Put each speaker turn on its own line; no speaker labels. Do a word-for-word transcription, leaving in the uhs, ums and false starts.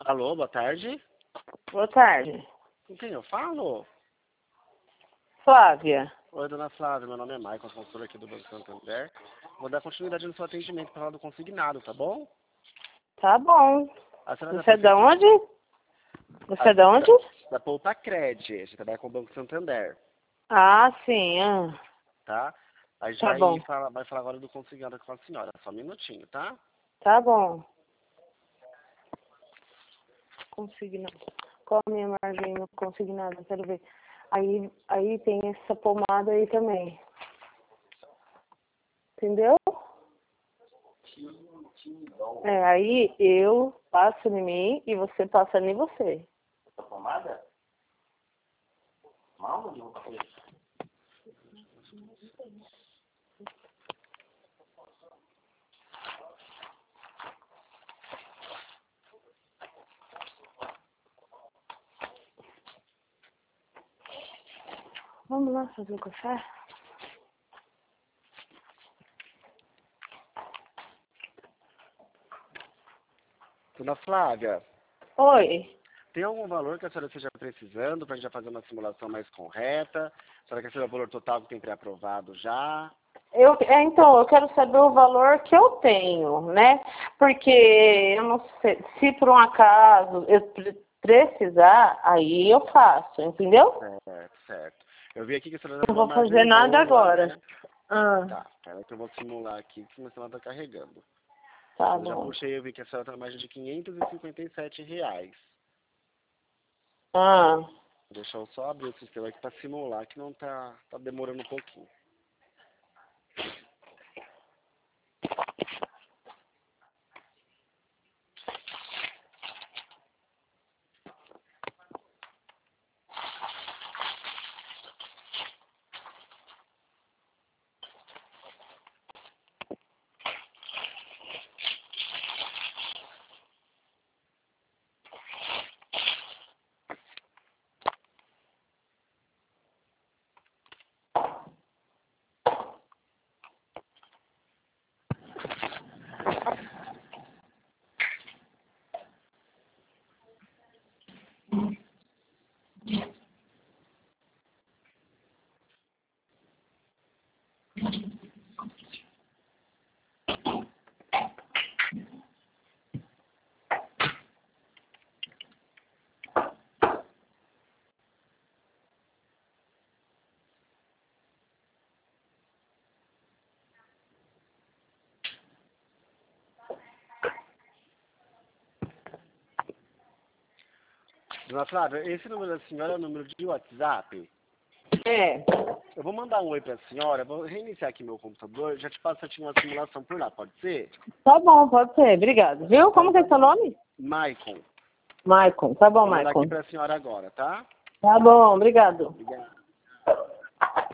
Alô, boa tarde.
Boa tarde.
Com quem eu falo?
Flávia.
Oi, dona Flávia, meu nome é Maicon, consultor aqui do Banco Santander. Vou dar continuidade no seu atendimento para falar do consignado, tá bom?
Tá bom.
A senhora já
Você é
fez
da
esse-
onde? Você é
a-
da onde?
Da, da Poupa Cred, a gente trabalha com o Banco Santander,
Ah, sim. Ah,
tá? A gente
tá
vai
bom.
falar, vai falar agora do consignado com a senhora, só um minutinho, tá?
Tá bom. Consignado. Qual a minha margem no consignado? Quero ver. Aí, aí tem essa pomada aí também. Entendeu? É, aí eu passo em mim e você passa em você.
Essa pomada? Mal, onde eu vou fazer isso?
Vamos lá fazer o café?
Dona Flávia,
Oi.
tem algum valor que a senhora esteja precisando para a gente já fazer uma simulação mais correta? A senhora quer saber o valor total que tem pré-aprovado já?
Eu, é, então, eu quero saber o valor que eu tenho, né? Porque eu não sei, se por um acaso eu pre- precisar, aí eu faço, entendeu?
Certo, certo. Eu vi aqui que a senhora
Não
tem uma
vou
margem
fazer nada
boa,
agora.
né?
Ah,
Tá, peraí que eu vou simular aqui que a senhora está carregando.
tá
Eu já
bom.
puxei, eu vi que a senhora tem uma margem de quinhentos e cinquenta e sete reais.
Ah,
Deixa eu só abrir o sistema aqui para simular que não tá, tá demorando um pouquinho. Dona Flávia, esse número da senhora é o número de WhatsApp?
é.
Eu vou mandar um oi para a senhora, vou reiniciar aqui meu computador, já te passo certinho uma simulação por lá, pode ser?
Tá bom, pode ser. Obrigado. Viu? Como que é seu nome?
Maicon.
Maicon. Tá bom,
Vou mandar aqui
Maicon.
para a senhora agora, tá?
Tá bom, obrigado.
Obrigado.